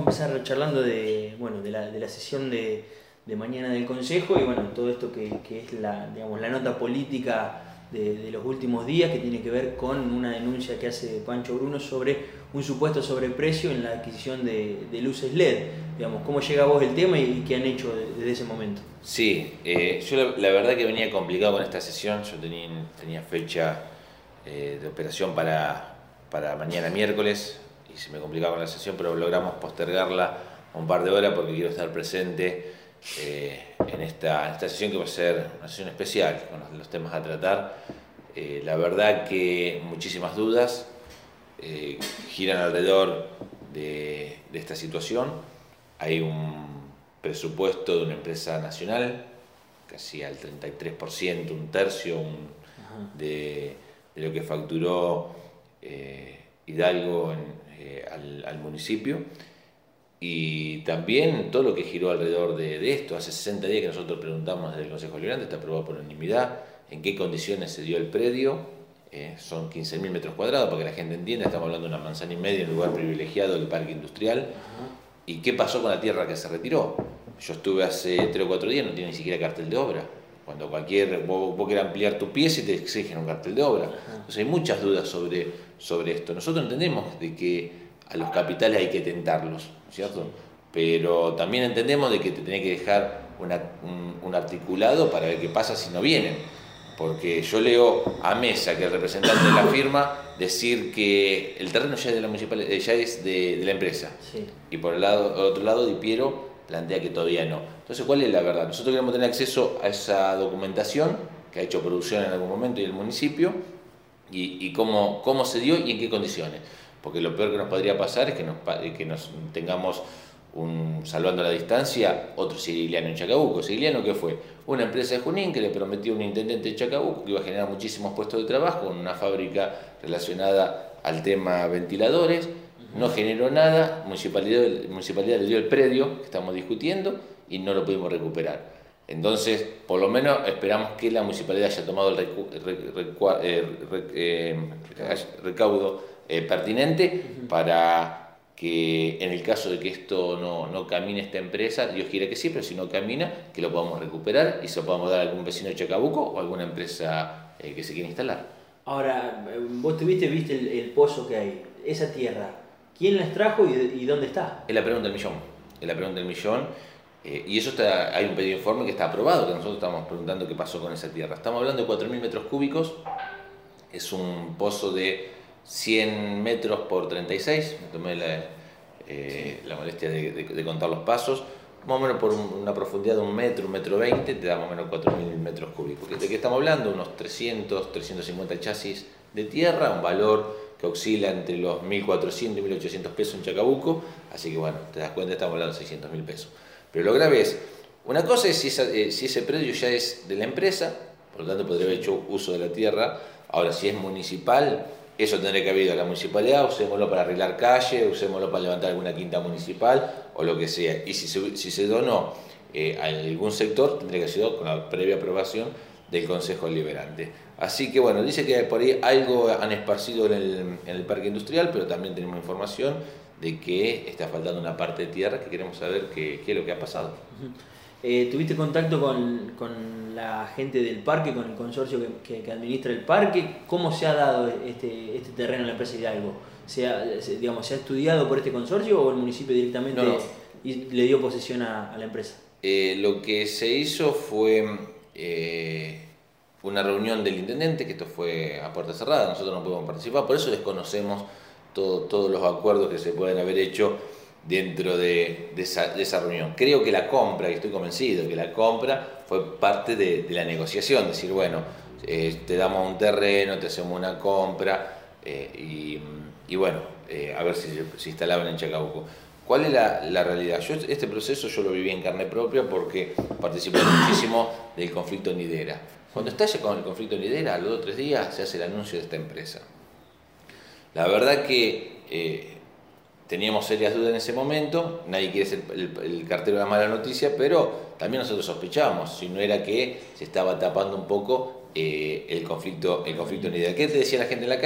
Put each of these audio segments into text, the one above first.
empezar charlando de la sesión de mañana del Consejo y bueno, todo esto que es la nota política de los últimos días, que tiene que ver con una denuncia que hace Pancho Bruno sobre un supuesto sobreprecio en la adquisición de luces LED. Digamos, ¿cómo llega a vos el tema y qué han hecho desde ese momento? Sí, yo la verdad que venía complicado con esta sesión. Yo tenía fecha de operación para mañana miércoles y se me complicaba con la sesión, pero logramos postergarla un par de horas porque quiero estar presente en esta sesión, que va a ser una sesión especial con los temas a tratar. La verdad que muchísimas dudas giran alrededor de esta situación. Hay un presupuesto de una empresa nacional, casi al 33%, un tercio de lo que facturó Hidalgo al municipio, y también todo lo que giró alrededor de esto. Hace 60 días que nosotros preguntamos desde el Consejo Deliberante, está aprobado por unanimidad, en qué condiciones se dio el predio. Son 15.000 metros cuadrados, para que la gente entienda, estamos hablando de una manzana y media en un lugar privilegiado del parque industrial. ¿Y qué pasó con la tierra que se retiró? Yo estuve hace 3 o 4 días, no tiene ni siquiera cartel de obra. Cuando vos querés ampliar tu pieza y te exigen un cartel de obra. Entonces hay muchas dudas sobre esto. Nosotros entendemos de que a los capitales hay que tentarlos, ¿cierto? Pero también entendemos de que te tenés que dejar un articulado para ver qué pasa si no vienen. Porque yo leo a Mesa, que es el representante de la firma, decir que el terreno ya es de la municipalidad, ya es de la empresa. Sí. Y por otro lado, Di Piero plantea que todavía no. Entonces, ¿cuál es la verdad? Nosotros queremos tener acceso a esa documentación que ha hecho producción en algún momento y el municipio, y cómo se dio y en qué condiciones. Porque lo peor que nos podría pasar es que nos tengamos, salvando la distancia, otro Sirigliano en Chacabuco. Sirigliano, ¿qué fue? Una empresa de Junín que le prometió a un intendente de Chacabuco que iba a generar muchísimos puestos de trabajo en una fábrica relacionada al tema ventiladores. No generó nada, municipalidad le dio el predio que estamos discutiendo y no lo pudimos recuperar. Entonces, por lo menos esperamos que la municipalidad haya tomado el recaudo pertinente para que, en el caso de que esto no camine, esta empresa, Dios quiere que sí, pero si no camina, que lo podamos recuperar y se lo podamos dar a algún vecino de Chacabuco o a alguna empresa que se quiera instalar. Ahora, vos viste el pozo que hay, esa tierra, ¿quién la extrajo y dónde está? Es la pregunta del millón. Y eso hay un pedido de informe que está aprobado, que nosotros estamos preguntando qué pasó con esa tierra. Estamos hablando de 4.000 metros cúbicos, es un pozo de 100 metros por 36, me tomé la molestia de contar los pasos, más o menos por una profundidad de 1 metro, 1,20 m, te da más o menos 4.000 metros cúbicos. ¿De qué estamos hablando? Unos 300, 350 chasis de tierra, un valor que oscila entre los 1.400 y 1.800 pesos en Chacabuco, así que bueno, te das cuenta, estamos hablando de 600.000 pesos. Pero lo grave es, una cosa es si ese predio ya es de la empresa, por lo tanto podría haber hecho uso de la tierra. Ahora, si es municipal, eso tendría que haber ido a la municipalidad, usémoslo para arreglar calle, usémoslo para levantar alguna quinta municipal o lo que sea. Y si se donó a algún sector, tendría que haber sido con la previa aprobación del Consejo Deliberante. Así que bueno, dice que por ahí algo han esparcido en el parque industrial, pero también tenemos información de que está faltando una parte de tierra que queremos saber qué es lo que ha pasado. ¿Tuviste contacto con la gente del parque, con el consorcio que administra el parque? ¿Cómo se ha dado este terreno en la empresa Hidalgo? ¿Se ha estudiado por este consorcio o el municipio directamente le dio posesión a la empresa? Lo que se hizo fue una reunión del intendente, que esto fue a puerta cerrada, nosotros no pudimos participar, por eso desconocemos todos los acuerdos que se pueden haber hecho dentro de esa reunión. Creo que la compra, y estoy convencido que la compra fue parte de la negociación, decir, bueno, te damos un terreno, te hacemos una compra, y bueno, a ver si se instalaban en Chacabuco. ¿Cuál es la realidad? Este proceso yo lo viví en carne propia porque participé muchísimo del conflicto en Hidera. Cuando estalle con el conflicto en Hidera, a los 2 o 3 días se hace el anuncio de esta empresa. La verdad que teníamos serias dudas en ese momento, nadie quiere ser el cartero de la mala noticia, pero también nosotros sospechábamos, si no era que se estaba tapando un poco el conflicto en Hidera. ¿Qué te decía la gente en la calle?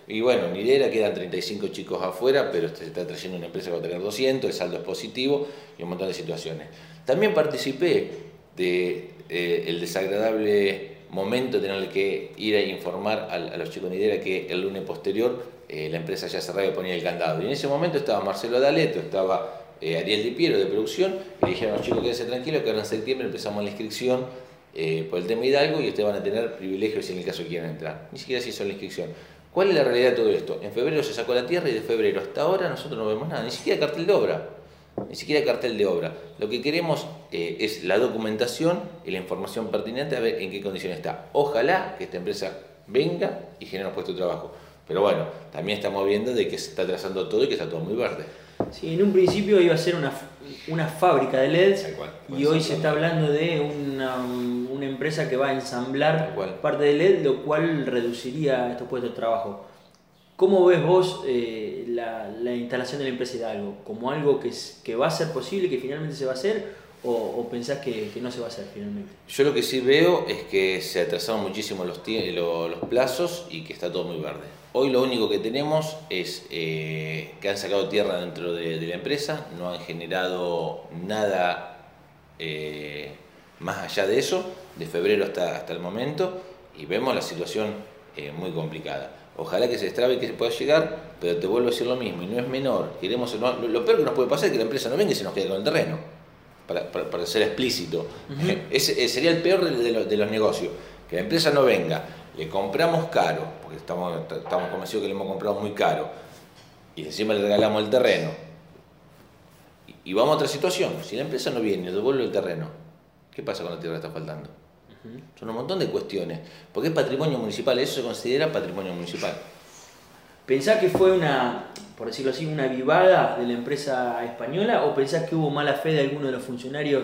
Y bueno, Nidera quedan 35 chicos afuera, pero se está trayendo una empresa que va a tener 200, el saldo es positivo y un montón de situaciones. También participé de el desagradable momento de tener que ir a informar a los chicos de Nidera que el lunes posterior la empresa ya cerraba y ponía el candado. Y en ese momento estaba Marcelo D'Aleto, estaba Ariel Di Piero de producción, y le dijeron a los chicos quédense tranquilos que ahora en septiembre empezamos la inscripción por el tema Hidalgo y ustedes van a tener privilegios si en el caso quieran entrar. Ni siquiera se hizo la inscripción. ¿Cuál es la realidad de todo esto? En febrero se sacó la tierra y de febrero hasta ahora nosotros no vemos nada, ni siquiera cartel de obra. Ni siquiera cartel de obra. Lo que queremos es la documentación y la información pertinente a ver en qué condiciones está. Ojalá que esta empresa venga y genere un puesto de trabajo. Pero bueno, también estamos viendo de que se está trazando todo y que está todo muy verde. Sí, en un principio iba a ser una fábrica de LEDs y hoy se está hablando de una empresa que va a ensamblar parte de LED, lo cual reduciría estos puestos de trabajo. ¿Cómo ves vos la instalación de la empresa Hidalgo? ¿Como algo que va a ser posible, que finalmente se va a hacer, o pensás que no se va a hacer finalmente? Yo lo que sí veo es que se atrasaron muchísimo los plazos y que está todo muy verde. Hoy lo único que tenemos es que han sacado tierra dentro de la empresa, no han generado nada más allá de eso, de febrero hasta el momento, y vemos la situación muy complicada. Ojalá que se destrabe y que se pueda llegar, pero te vuelvo a decir lo mismo, y no es menor. Lo peor que nos puede pasar es que la empresa no venga y se nos quede con el terreno, para ser explícito. Ese sería el peor de los negocios, que la empresa no venga, le compramos caro, porque estamos convencidos que le hemos comprado muy caro, y encima le regalamos el terreno. Y vamos a otra situación, si la empresa no viene y nos devuelve el terreno, ¿qué pasa con la tierra que está faltando? Son un montón de cuestiones, porque es patrimonio municipal, eso se considera patrimonio municipal. ¿Pensás que fue por decirlo así, una vivada de la empresa española, o pensás que hubo mala fe de alguno de los funcionarios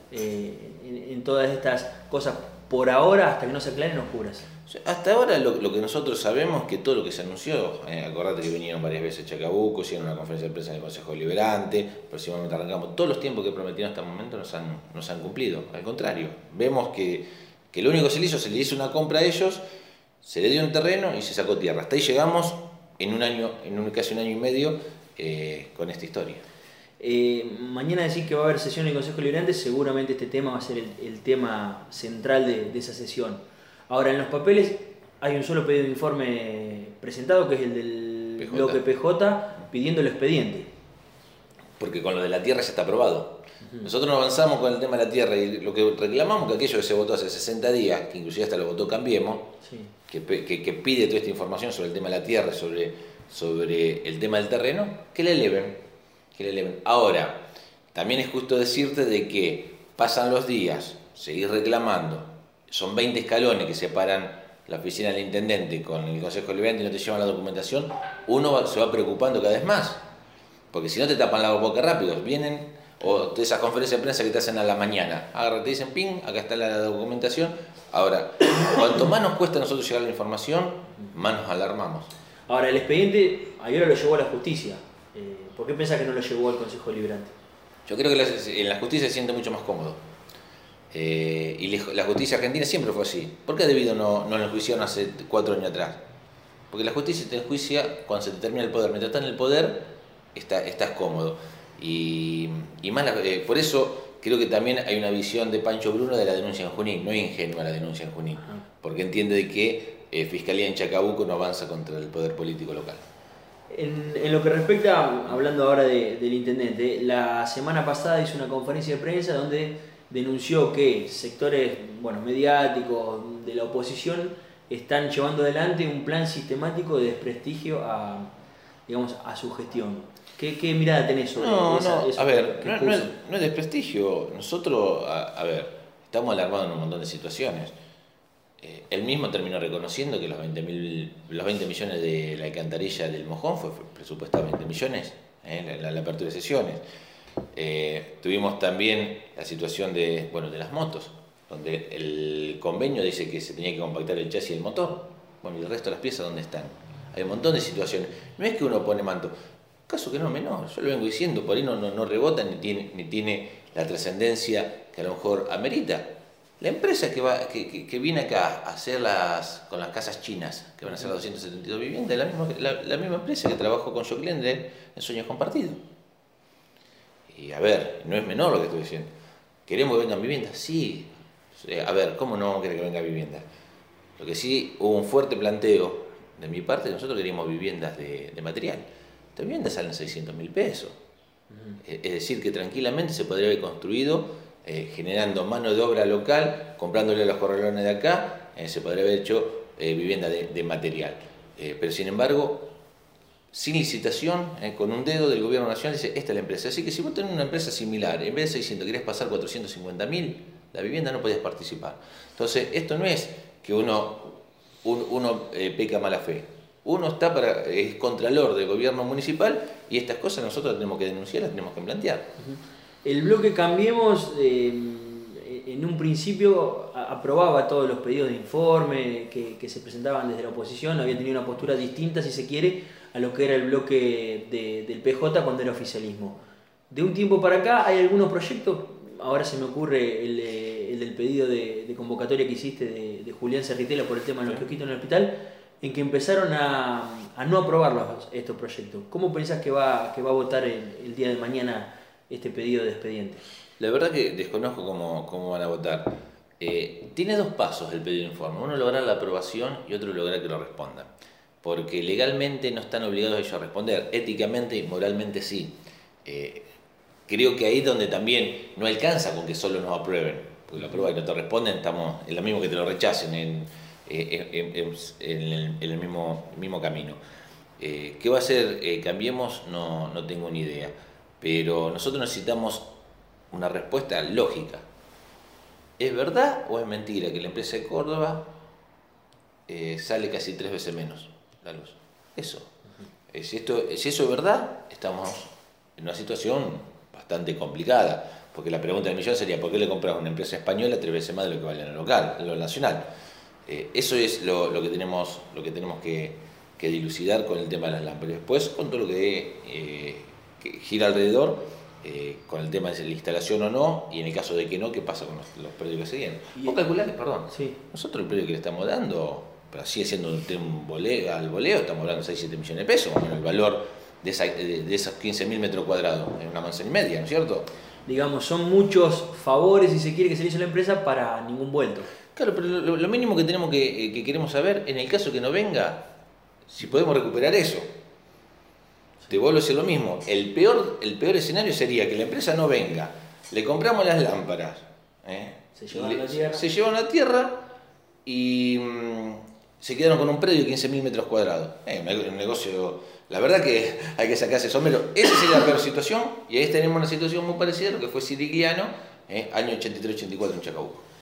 en todas estas cosas por ahora, hasta que no se aclaren oscuras? Hasta ahora lo que nosotros sabemos es que todo lo que se anunció, acordate que vinieron varias veces Chacabuco, hicieron una conferencia de prensa en el Consejo Deliberante, próximamente arrancamos, todos los tiempos que prometieron hasta el momento nos han cumplido. Al contrario, vemos que lo único que se le hizo una compra a ellos, se le dio un terreno y se sacó tierra. Hasta ahí llegamos casi un año y medio con esta historia. Mañana decís que va a haber sesión del Consejo Deliberante, seguramente este tema va a ser el tema central de esa sesión. Ahora, en los papeles hay un solo pedido de informe presentado, que es el del bloque PJ, pidiendo el expediente. Porque con lo de la tierra ya está aprobado. Nosotros no avanzamos con el tema de la tierra y lo que reclamamos, que aquello que se votó hace 60 días, que inclusive hasta lo votó Cambiemos, sí, que pide toda esta información sobre el tema de la tierra, sobre el tema del terreno, que le eleven. Ahora, también es justo decirte de que pasan los días, seguir reclamando, son 20 escalones que separan la oficina del intendente con el Consejo Deliberante y no te llevan la documentación, uno se va preocupando cada vez más, porque si no te tapan la boca rápido, vienen, o esas conferencias de prensa que te hacen a la mañana, te dicen ping, acá está la documentación. Ahora, cuanto más nos cuesta a nosotros llegar a la información, más nos alarmamos. Ahora, el expediente ayer lo llevó a la justicia. ¿Por qué pensás que no lo llevó al Consejo Deliberante? Yo creo que en la justicia se siente mucho más cómodo. Y la justicia argentina siempre fue así. ¿Por qué debido no lo enjuiciaron hace 4 años atrás? Porque la justicia te enjuicia cuando se te termina el poder. Mientras estás en el poder, estás cómodo. Y más por eso creo que también hay una visión de Pancho Bruno de la denuncia en Junín. No es ingenua la denuncia en Junín, porque entiende de que Fiscalía en Chacabuco no avanza contra el poder político local. En lo que respecta, hablando ahora del intendente, la semana pasada hizo una conferencia de prensa donde denunció que sectores mediáticos de la oposición están llevando adelante un plan sistemático de desprestigio a su gestión. ¿Qué mirada tenés sobre eso? A ver, no es desprestigio. Nosotros, estamos alarmados en un montón de situaciones. Él mismo terminó reconociendo que los 20 millones de la alcantarilla del Mojón fue presupuestado 20 millones en la apertura de sesiones. Tuvimos también la situación de las motos, donde el convenio dice que se tenía que compactar el chasis y el motor. Bueno, y el resto de las piezas, ¿dónde están? Hay un montón de situaciones. No es que uno pone manto, caso que no es menor, yo lo vengo diciendo, por ahí no rebota ni tiene la trascendencia que a lo mejor amerita. La empresa que viene acá a hacer con las casas chinas, que van a ser las 272 viviendas, es la misma empresa que trabajó con Joclender en Sueños Compartidos. Y a ver, no es menor lo que estoy diciendo. ¿Queremos que vengan viviendas? Sí. A ver, ¿cómo no vamos a querer que venga viviendas? Lo que sí hubo un fuerte planteo de mi parte, nosotros queríamos viviendas de material. Estas viviendas salen 600.000 pesos. Es decir, que tranquilamente se podría haber construido generando mano de obra local, comprándole a los corralones de acá, se podría haber hecho vivienda de material. Pero sin embargo, sin licitación, con un dedo del gobierno nacional dice, esta es la empresa. Así que si vos tenés una empresa similar, en vez de 600 querés pasar 450.000, la vivienda no podías participar. Entonces, esto no es que uno peca mala fe. Uno es contralor del gobierno municipal y estas cosas nosotros las tenemos que denunciar, las tenemos que plantear. El bloque Cambiemos en un principio aprobaba todos los pedidos de informe que se presentaban desde la oposición, había tenido una postura distinta, si se quiere, a lo que era el bloque del PJ cuando era oficialismo. De un tiempo para acá hay algunos proyectos, ahora se me ocurre el del pedido de convocatoria que hiciste de Julián Cerritela por el tema de los kiosquitos en el hospital, en que empezaron a no aprobar estos proyectos. ¿Cómo pensás que va a votar el día de mañana este pedido de expediente? La verdad que desconozco cómo van a votar. Tiene dos pasos el pedido de informe. Uno, lograr la aprobación y otro, lograr que lo respondan. Porque legalmente no están obligados ellos a responder. Éticamente y moralmente sí. Creo que ahí es donde también no alcanza con que solo nos aprueben. Porque lo aprueban y no te responden, estamos en lo mismo que te lo rechacen en el mismo camino. ¿Qué va a hacer Cambiemos? No tengo ni idea. Pero nosotros necesitamos una respuesta lógica. ¿Es verdad o es mentira que la empresa de Córdoba sale casi 3 veces menos la luz? Eso. Si eso es verdad, estamos en una situación bastante complicada. Porque la pregunta del millón sería, ¿por qué le compras a una empresa española 3 veces más de lo que vale en lo nacional? Eso es lo que tenemos que dilucidar con el tema de las lámparas. Después, con todo lo que gira alrededor, con el tema de la instalación o no, y en el caso de que no, ¿qué pasa con los predios que seguían? Vos calculás que, sí, nosotros el predio que le estamos dando, pero sigue siendo un voleo, al voleo, estamos hablando de 6-7 millones de pesos, bueno, el valor de esos 15.000 metros cuadrados en una manzana y media, ¿no es cierto? Digamos, son muchos favores, si se quiere, que se le hizo a la empresa para ningún vuelto. Claro, pero lo mínimo que tenemos que queremos saber, en el caso que no venga, si podemos recuperar eso. Te vuelvo a decir lo mismo, el peor escenario sería que la empresa no venga, le compramos las lámparas, se llevan la tierra y se quedaron con un predio de 15.000 metros cuadrados. Un negocio, la verdad que hay que sacarse sombrero. Esa sería la peor situación, y ahí tenemos una situación muy parecida a lo que fue Sirigliano, año 83-84 en Chacabuco.